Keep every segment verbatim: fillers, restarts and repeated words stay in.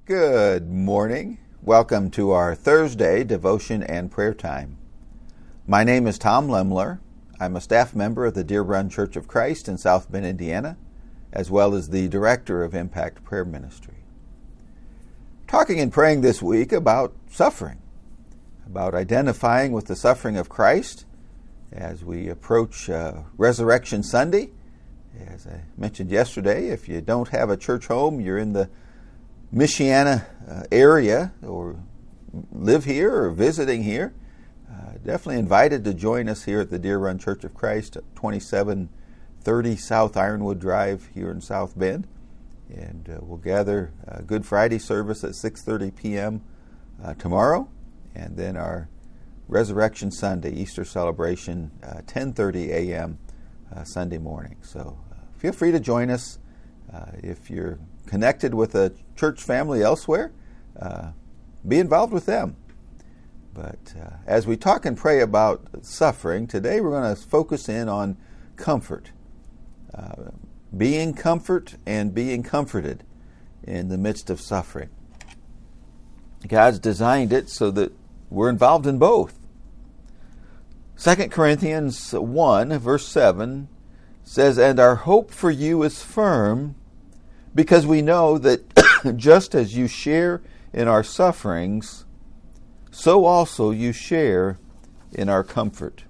Good morning. Welcome to our Thursday devotion and prayer time. My name is Tom Lemler. I'm a staff member of the Deer Run Church of Christ in South Bend, Indiana, as well as the director of Impact Prayer Ministry. Talking and praying this week about suffering, about identifying with the suffering of Christ as we approach uh, Resurrection Sunday. As I mentioned yesterday, if you don't have a church home, you're in the Michiana uh, area or live here or visiting here, uh, definitely invited to join us here at the Deer Run Church of Christ at twenty-seven thirty South Ironwood Drive here in South Bend. And uh, we'll gather a Good Friday service at six thirty p.m. Uh, tomorrow, and then our Resurrection Sunday, Easter celebration, uh, ten thirty a.m. Uh, Sunday morning. So uh, feel free to join us. Uh, if you're connected with a church family elsewhere, uh, be involved with them. But uh, as we talk and pray about suffering, today we're going to focus in on comfort. Uh, being comfort and being comforted in the midst of suffering. God's designed it so that we're involved in both. Second Corinthians one, verse seven says, "And our hope for you is firm, because we know that just as you share in our sufferings, so also you share in our comfort."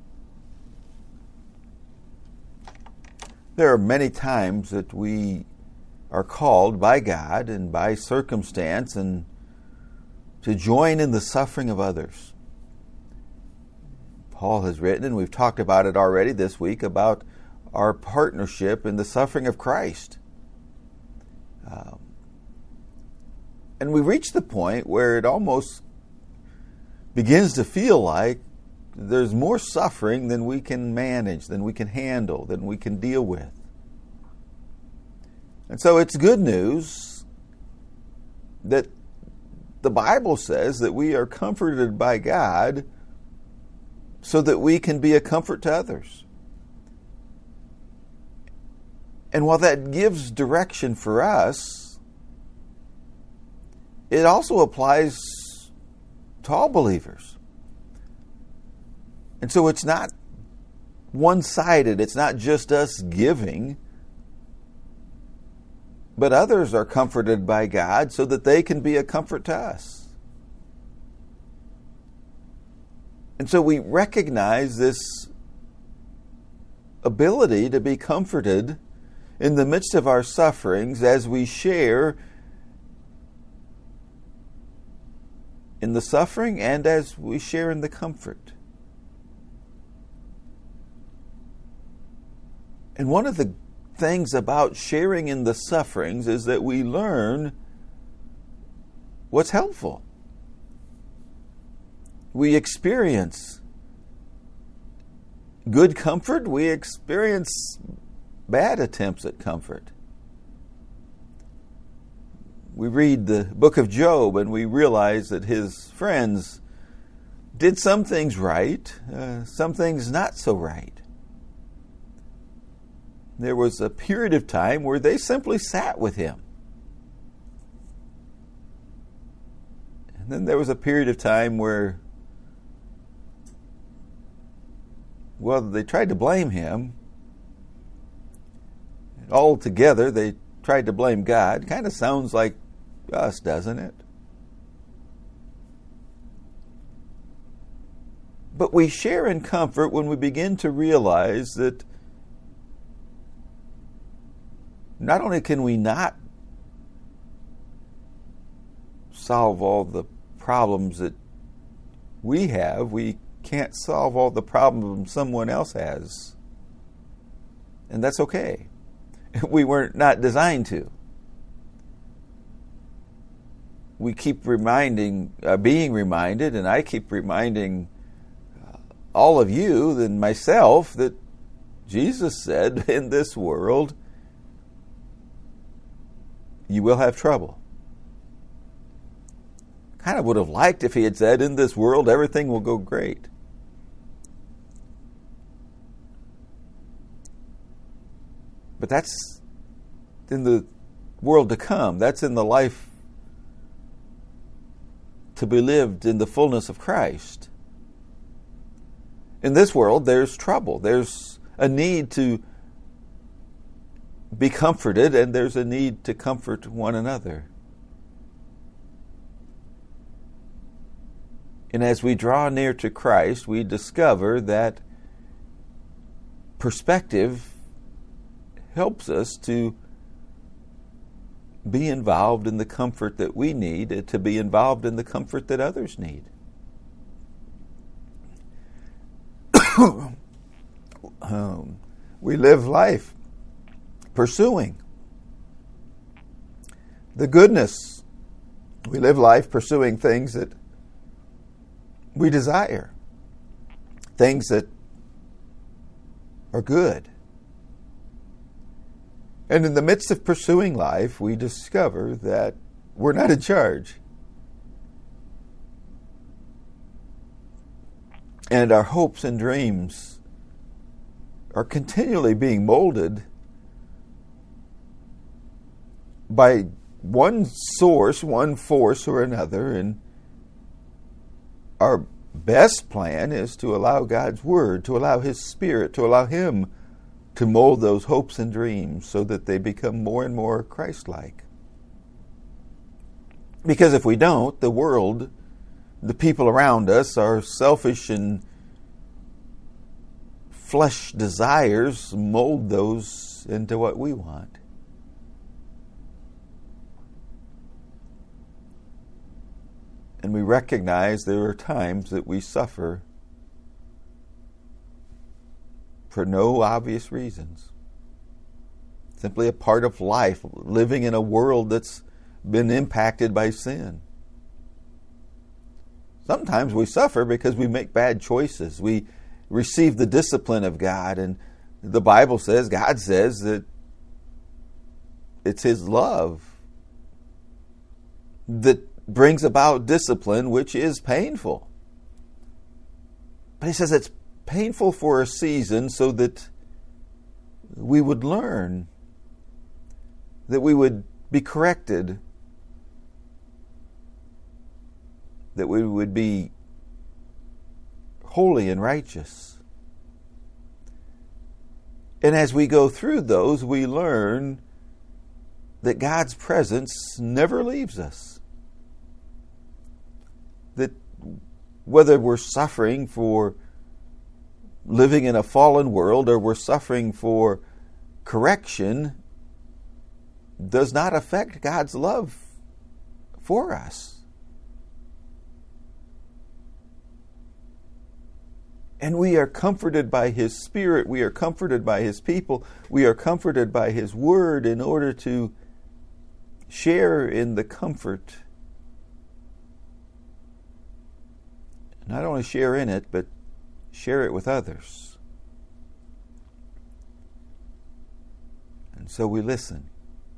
There are many times that we are called by God and by circumstance and to join in the suffering of others. Paul has written, and we've talked about it already this week, about our partnership in the suffering of Christ. Um, and we reach the point where it almost begins to feel like there's more suffering than we can manage, than we can handle, than we can deal with. And so it's good news that the Bible says that we are comforted by God so that we can be a comfort to others. And while that gives direction for us, it also applies to all believers. And so it's not one-sided. It's not just us giving, but others are comforted by God so that they can be a comfort to us. And so we recognize this ability to be comforted in the midst of our sufferings as we share in the suffering and as we share in the comfort. And one of the things about sharing in the sufferings is that we learn what's helpful. We experience good comfort. We experience bad attempts at comfort. We read the book of Job and we realize that his friends did some things right, uh, some things not so right. There was a period of time where they simply sat with him. And then there was a period of time where, well, they tried to blame him. Altogether, they tried to blame God. Kind of sounds like us, doesn't it? But we share in comfort when we begin to realize that not only can we not solve all the problems that we have, we can't solve all the problems someone else has. And that's okay. We were not designed to. We keep reminding, uh, being reminded, and I keep reminding uh, all of you and myself that Jesus said, in this world, you will have trouble. Kind of would have liked if he had said, in this world, everything will go great. But that's in the world to come. That's in the life to be lived in the fullness of Christ. In this world, there's trouble. There's a need to be comforted, and there's a need to comfort one another. And as we draw near to Christ, we discover that perspective helps us to be involved in the comfort that we need, to be involved in the comfort that others need. um, we live life pursuing the goodness. We live life pursuing things that we desire, things that are good. And in the midst of pursuing life, we discover that we're not in charge. And our hopes and dreams are continually being molded by one source, one force or another, and our best plan is to allow God's Word, to allow His Spirit, to allow Him to mold those hopes and dreams so that they become more and more Christ-like. Because if we don't, the world, the people around us, our selfish and flesh desires mold those into what we want. And we recognize there are times that we suffer for no obvious reasons. Simply a part of life, living in a world that's been impacted by sin. Sometimes we suffer because we make bad choices. We receive the discipline of God, and the Bible says, God says that it's His love that brings about discipline, which is painful. But He says it's painful for a season so that we would learn, that we would be corrected, that we would be holy and righteous. And as we go through those, we learn that God's presence never leaves us. That whether we're suffering for living in a fallen world or we're suffering for correction, does not affect God's love for us. And we are comforted by His Spirit. We are comforted by His people. We are comforted by His Word in order to share in the comfort. Not only share in it, but share it with others. And so we listen.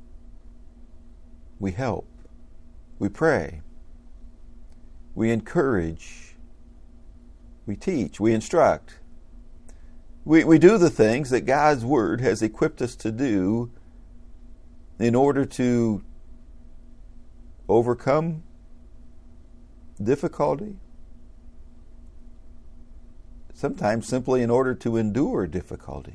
We help. We pray. We encourage. We teach. We instruct. We, we do the things that God's Word has equipped us to do in order to overcome difficulty. Sometimes simply in order to endure difficulty.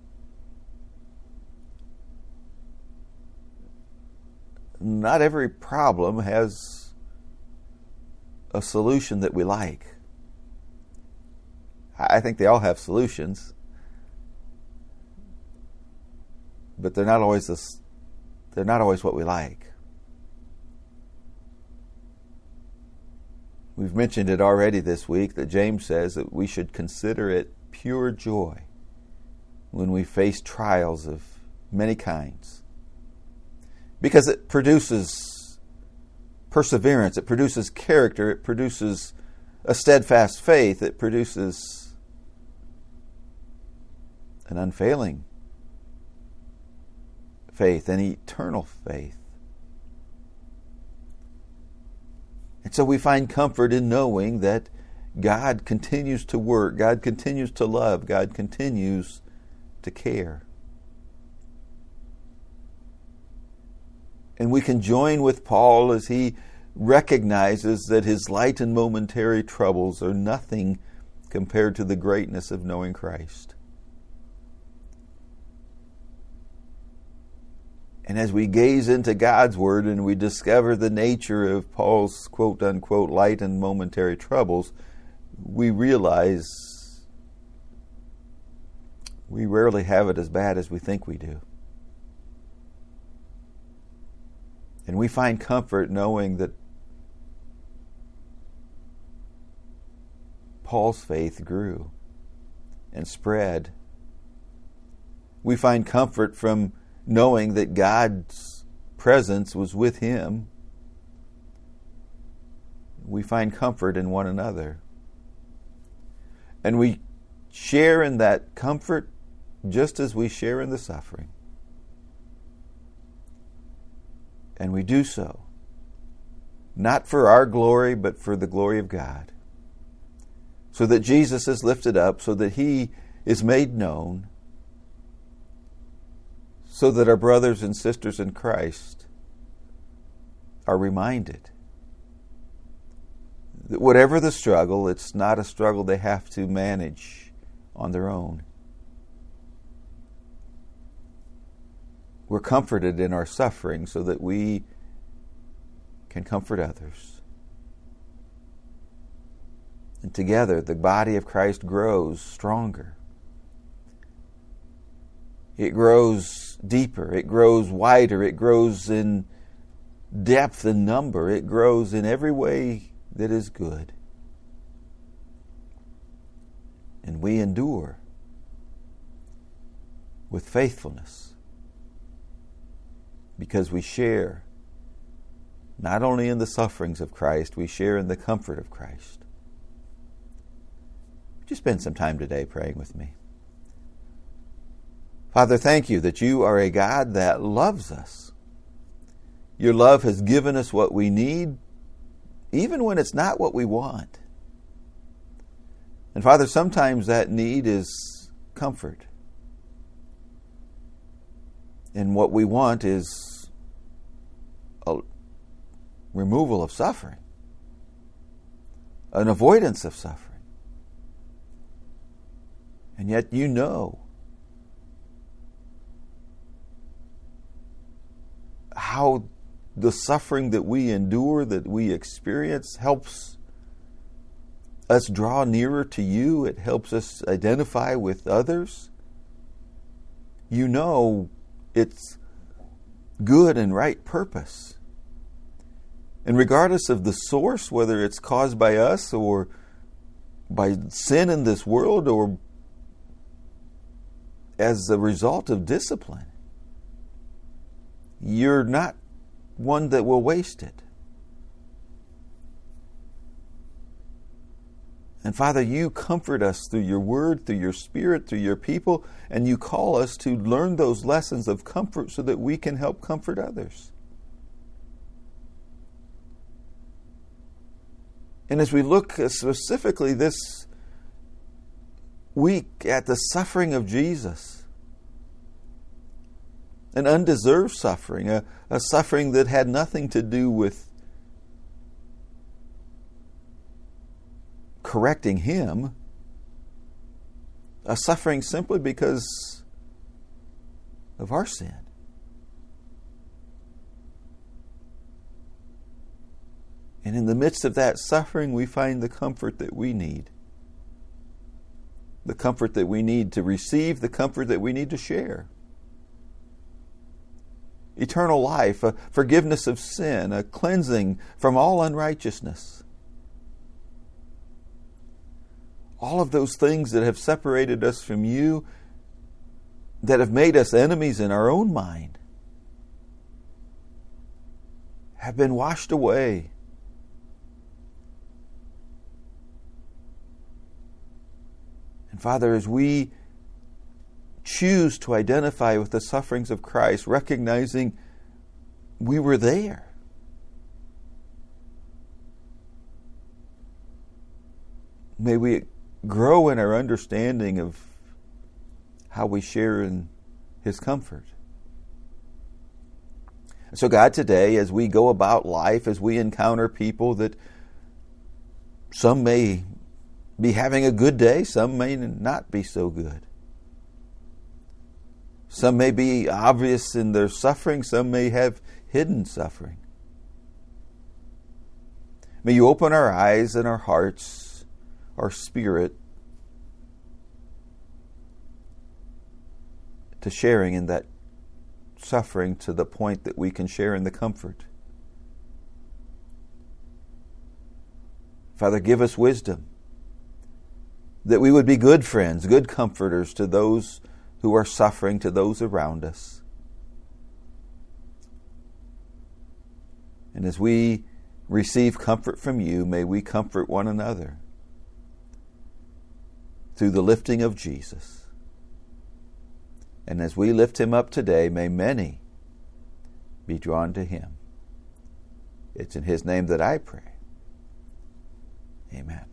Not every problem has a solution that we like. I think they all have solutions, but they're not always this, they're not always what we like. We've mentioned it already this week that James says that we should consider it pure joy when we face trials of many kinds, because it produces perseverance, it produces character, it produces a steadfast faith, it produces an unfailing faith, an eternal faith. And so we find comfort in knowing that God continues to work, God continues to love, God continues to care. And we can join with Paul as he recognizes that his light and momentary troubles are nothing compared to the greatness of knowing Christ. And as we gaze into God's Word and we discover the nature of Paul's quote-unquote light and momentary troubles, we realize we rarely have it as bad as we think we do. And we find comfort knowing that Paul's faith grew and spread. We find comfort from knowing that God's presence was with him. We find comfort in one another. And we share in that comfort just as we share in the suffering. And we do so, not for our glory, but for the glory of God. So that Jesus is lifted up, so that he is made known, so that our brothers and sisters in Christ are reminded that whatever the struggle, it's not a struggle they have to manage on their own. We're comforted in our suffering so that we can comfort others. And together, the body of Christ grows stronger. It grows deeper. It grows wider. It grows in depth and number. It grows in every way that is good. And we endure with faithfulness because we share not only in the sufferings of Christ, we share in the comfort of Christ. Would you spend some time today praying with me? Father, thank you that you are a God that loves us. Your love has given us what we need, even when it's not what we want. And Father, sometimes that need is comfort. And what we want is a removal of suffering, an avoidance of suffering. And yet you know how the suffering that we endure, that we experience, helps us draw nearer to you. It helps us identify with others. You know it's good and right purpose. And regardless of the source, whether it's caused by us or by sin in this world or as a result of discipline, you're not one that will waste it. And Father, you comfort us through your word, through your spirit, through your people, and you call us to learn those lessons of comfort so that we can help comfort others. And as we look specifically this week at the suffering of Jesus, an undeserved suffering, a, a suffering that had nothing to do with correcting him, a suffering simply because of our sin. And in the midst of that suffering, we find the comfort that we need. The comfort that we need to receive, the comfort that we need to share. Eternal life, a forgiveness of sin, a cleansing from all unrighteousness. All of those things that have separated us from you, that have made us enemies in our own mind, have been washed away. And Father, as we choose to identify with the sufferings of Christ, recognizing we were there, may we grow in our understanding of how we share in His comfort. So God, today, as we go about life, as we encounter people that some may be having a good day, some may not be so good. Some may be obvious in their suffering, some may have hidden suffering. May you open our eyes and our hearts, our spirit, to sharing in that suffering to the point that we can share in the comfort. Father, give us wisdom, that we would be good friends, good comforters to those who are suffering, to those around us. And as we receive comfort from you, may we comfort one another through the lifting of Jesus. And as we lift him up today, may many be drawn to him. It's in his name that I pray. Amen.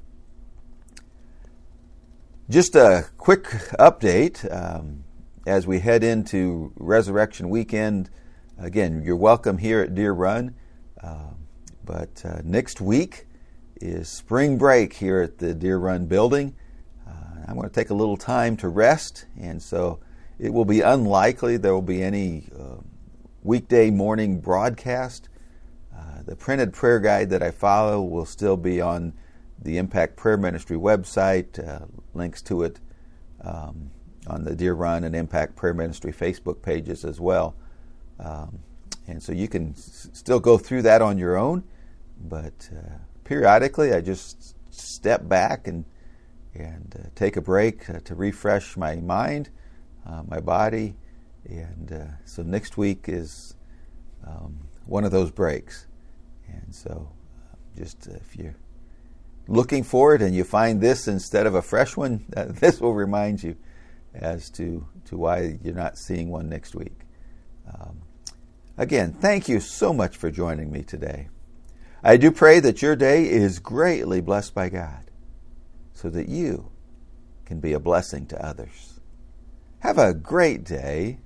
Just a quick update um, as we head into Resurrection Weekend. Again, you're welcome here at Deer Run, uh, but uh, next week is spring break here at the Deer Run building. Uh, I'm going to take a little time to rest, and so it will be unlikely there will be any uh, weekday morning broadcast. Uh, the printed prayer guide that I follow will still be on the Impact Prayer Ministry website, uh, links to it um, on the Deer Run and Impact Prayer Ministry Facebook pages as well. Um, and so you can s- still go through that on your own, but uh, periodically I just step back and, and uh, take a break uh, to refresh my mind, uh, my body, and uh, so next week is um, one of those breaks. And so uh, just uh, if you're looking for it and you find this instead of a fresh one, uh, this will remind you as to, to why you're not seeing one next week. Um, again, thank you so much for joining me today. I do pray that your day is greatly blessed by God so that you can be a blessing to others. Have a great day,